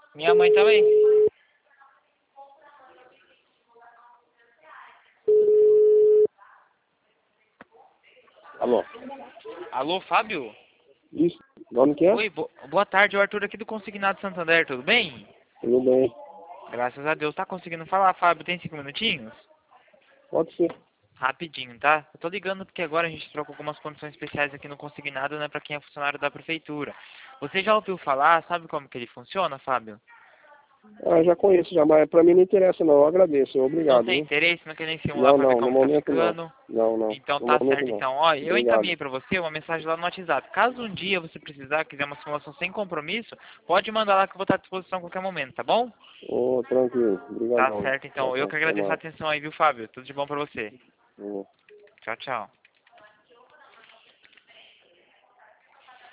Minha mãe também. Alô? Alô, Fábio? Isso, nome que é? Oi, boa tarde, é o Arthur aqui do Consignado Santander, tudo bem? Tudo bem. Graças a Deus. Tá conseguindo falar, Fábio? Tem 5 minutinhos? Pode ser. Rapidinho, tá? Eu tô ligando porque agora a gente troca algumas condições especiais aqui no Consignado, né, pra quem é funcionário da prefeitura. Você já ouviu falar? Sabe como que ele funciona, Fábio? Ah, já conheço já, mas pra mim não interessa não, eu agradeço, Não obrigado, tem viu? interesse, não quer nem simular Não, pra ver não, no como tá momento não. ficando? Não, não, Então no tá momento certo, não. então. Ó, eu Obrigado. encaminhei pra você uma mensagem lá no WhatsApp. Caso um dia você precisar, quiser uma simulação sem compromisso, pode mandar lá que eu vou estar à disposição a qualquer momento, tá bom? Ô, tranquilo, Tá obrigadão. certo, Tchau, então. Eu tchau, que até agradeço a mais. atenção aí, viu, Fábio? Tudo de bom pra você. Ô. Tchau, tchau.